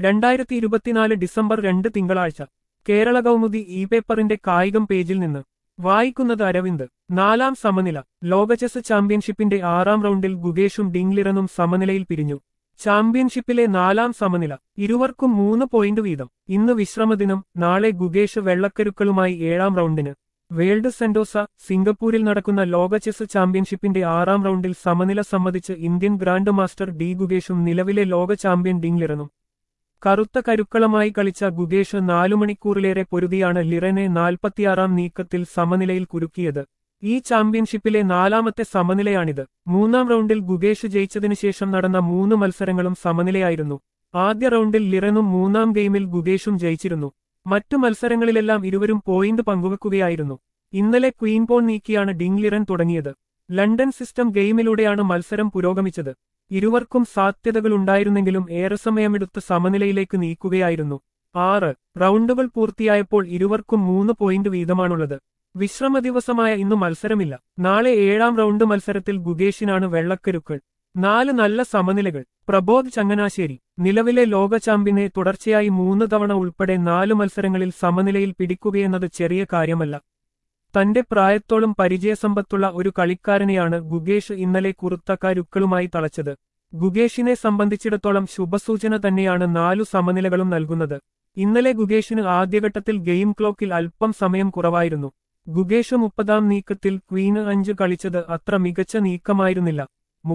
2024 December 2 തിങ്കളാഴ്ച Kerala Kaumudi E പേപ്പറിന്റെ കായികം പേജിൽ നിന്ന് വായിക്കുന്നത് അരവിന്ദ്. നാലാം സമനില. ലോക ചെസ് ചാമ്പ്യൻഷിപ്പിന്റെ 6ാം റൗണ്ടിൽ ഗുകേഷും ഡിംഗ്ലിറനും സമനിലയിൽ പിരിഞ്ഞു. ചാമ്പ്യൻഷിപ്പിലെ 4ാം സമനില. ഇരുവർക്കും 3 പോയിന്റ് വീതം. ഇന്ന് വിശ്രമദിനം. നാളെ ഗുകേഷ് വെള്ളക്കരുക്കളുമായി 7ാം റൗണ്ടിന്. വേൾഡ് സെന്റോസ, സിംഗപ്പൂരിൽ നടക്കുന്ന ലോക ചെസ് ചാമ്പ്യൻഷിപ്പിന്റെ 6ാം റൗണ്ടിൽ സമനില സമ്മതിച്ച് ഇന്ത്യൻ ഗ്രാൻഡ് മാസ്റ്റർ ഡി ഗുകേഷും നിലവിലെ ലോക ചാമ്പ്യൻ ഡിംഗ്ലിറനും. കറുത്ത കരുക്കളമായി കളിച്ച ഗുകേഷ് 4 മണിക്കൂറിലേറെ പൊരുതിയാണ് ലിറനെ 46ാം നീക്കത്തിൽ സമനിലയിൽ കുരുക്കിയത്. ഈ ചാമ്പ്യൻഷിപ്പിലെ 4ാമത്തെ സമനിലയാണിത്. 3ാം റൗണ്ടിൽ ഗുകേഷ് ജയിച്ചതിനു ശേഷം നടന്ന 3 മത്സരങ്ങളും സമനിലയായിരുന്നു. ആദ്യ റൗണ്ടിൽ ലിറനും 3ാം ഗെയിമിൽ ഗുകേഷും ജയിച്ചിരുന്നു. മറ്റു മത്സരങ്ങളിലെല്ലാം ഇരുവരും പോയിന്റ് പങ്കുവെക്കുകയായിരുന്നു. ഇന്നലെ ക്വീൻ പോൺ നീക്കിയാണ് ഡിംഗ്ലിറൻ തുടങ്ങിയത്. ലണ്ടൻ സിസ്റ്റം ഗെയിമിലൂടെയാണ് മത്സരം പുരോഗമിച്ചത്. ഇരുവർക്കും സാധ്യതകളുണ്ടായിരുന്നെങ്കിലും ഏറെ സമയമെടുത്ത് സമനിലയിലേക്ക് നീക്കുകയായിരുന്നു. 6 റൗണ്ടുകൾ പൂർത്തിയായപ്പോൾ ഇരുവർക്കും 3 പോയിന്റ് വീതമാണുള്ളത്. വിശ്രമദിവസമായ ഇന്നു മത്സരമില്ല. നാളെ 7ാം റൗണ്ട് മത്സരത്തിൽ ഗുകേഷിനാണ് വെള്ളക്കരുക്കൾ. 4 നല്ല സമനിലകൾ. പ്രബോധ് ചങ്ങനാശ്ശേരി. നിലവിലെ ലോക ചാമ്പ്യനെ തുടർച്ചയായി 3 തവണ ഉൾപ്പെടെ 4 മത്സരങ്ങളിൽ സമനിലയിൽ പിടിക്കുകയെന്നത് ചെറിയ കാര്യമല്ല. തന്റെ പ്രായത്തോളം പരിചയസമ്പത്തുള്ള ഒരു കളിക്കാരനെയാണ് ഗുകേഷ് ഇന്നലെ കുറുത്ത കരുക്കളുമായി തളച്ചത്. ഗുകേഷിനെ സംബന്ധിച്ചിടത്തോളം ശുഭസൂചന തന്നെയാണ് 4 സമനിലകളും നൽകുന്നത്. ഇന്നലെ ഗുകേഷിന് ആദ്യഘട്ടത്തിൽ ഗെയിം ക്ലോക്കിൽ അല്പം സമയം കുറവായിരുന്നു. ഗുകേഷ് 30ാം നീക്കത്തിൽ ക്വീൻ 5 കളിച്ചത് അത്ര മികച്ച നീക്കമായിരുന്നില്ല.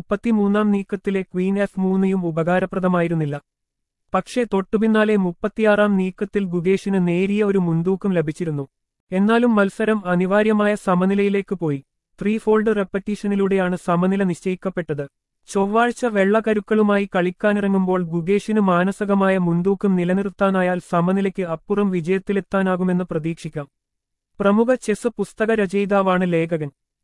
33ാം നീക്കത്തിലെ ക്വീൻ F3യും ഉപകാരപ്രദമായിരുന്നില്ല. പക്ഷേ തൊട്ടുപിന്നാലെ 36ാം നീക്കത്തിൽ ഗുകേഷിന് നേരിയ ഒരു മുൻതൂക്കം ലഭിച്ചിരുന്നു. എന്നാലും മത്സരം അനിവാര്യമായ സമനിലയിലേക്ക് പോയി. 3-ഫോൾഡ് റെപ്പറ്റീഷനിലൂടെയാണ് സമനില നിശ്ചയിക്കപ്പെട്ടത്. ചൊവ്വാഴ്ച വെള്ളക്കരുക്കളുമായി കളിക്കാനിറങ്ങുമ്പോൾ ഗുകേഷിന് മാനസികമായ മുൻതൂക്കം നിലനിർത്താനായാൽ സമനിലയ്ക്ക് അപ്പുറം വിജയത്തിലെത്താനാകുമെന്ന് പ്രതീക്ഷിക്കാം. പ്രമുഖ ചെസ് പുസ്തക രചയിതാവാണ് ലേഖകൻ.